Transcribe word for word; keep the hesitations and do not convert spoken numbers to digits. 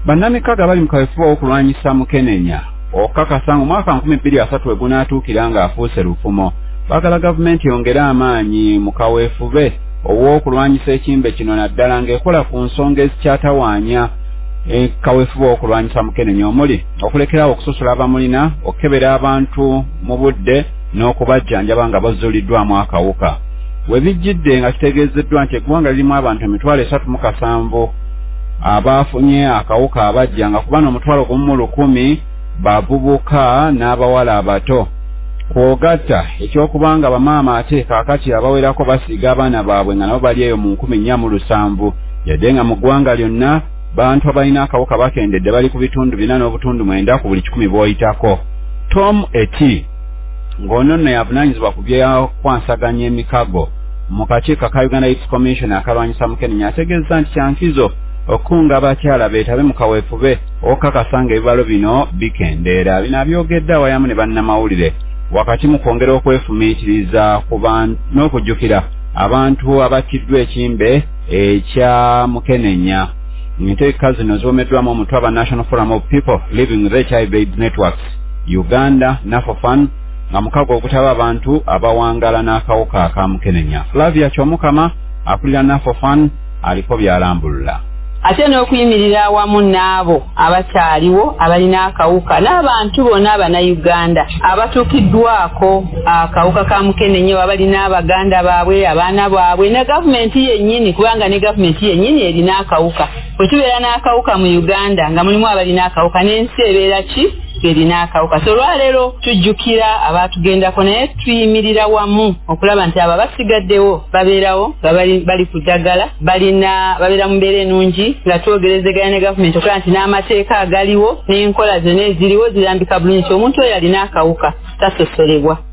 Bannamikago bali mu kaweefube okulwanyisa Mukenenya okukakasa mu mwaka nkumi bbiri asatu we gunaatuukira ng'afuuse lufumo. Baagala gavumenti yongere amaanyi mu kaweefube ow'okulwanyisa ekimbe kino naddala ng'ekola ku nsonga ezikyatawaanya kaweefube okulwanyisa Mukenenya omuli okulekerawo okusosola abamulina, okukebera abantu mu budde n'okubajjanjaba nga bazzuuliddwamu akawuka. We bijjidde nga kitegeezeddwa nti eggwanga lirimu abantu emitwalo esatu mu kasanvu abaafunye akawuka abajja nga ku bano omutwalo gumu mu lukumi bavubuka n'abawala abato. Kwogatta ekyokubanga bamaama ate kaakati abawerako basiiga abaana baabwe nga nabo bali eyo mu nkumi nnya mu lusanvu yadde nga mu ggwanga lyonna bantu abalina akawuka bakendedde bali ku bitundu bina n'obutundu mwenda ku buli kikumi bw'oyitako. Tom Eti ng'ono nno yavunaanyizibwa ku byakwansaganya emikago mu kakiiko ka Uganda Youth Commission akalwanyisa Mukenenya ategeeza nti kyankizo okunga abakyala beetabe mu kaweefube okukakasa ng'ebibalo bino bikendeera. Bino abyogedde awayamu ne bannamawulire wakati mu kwongera okwefumiitiriza n'okujjukira abantu abattiddwa ekimbe ekya Mukenenya. Enteeka zino zoomeddwamu omutwe aba National Forum of People Living with H I V AIDS Networks Uganda NAFOFAN nga mukago okutaba abantu abawangala n'akawuka aka Mukenenya. Flavia Kyomukama akulira NAFOFAN aliko byalambulula. Ate n'okuyimirira awamu n'abo abakyaliwo abalina akawuka n'abantu bonna Abannayuganda abatuukiddwako akawuka ka Mukenenya abalina abaganda baabwe, abaana baabwe ne gavumenti yennyini, kubanga ne gavumenti yennyini erina akawuka. Bwe tubeera n'akawuka mu Uganda nga mulimu abalina akawuka n'ensi ebeera ki erina akawuka. So olwaleero tujjukira abaatugendako naye tuyimirira wamu okulaba nti abo basigaddewo babeerawo nga bali, bali ku ddagala, balina babeera mu mbeera ennungi nga twogerezeganya ne gavumenti okulaba nti n'amateeka agaliwo n'enkola zonna eziriwo zirambika bulungi omuntu oyo alina akawuka tasosolebwa.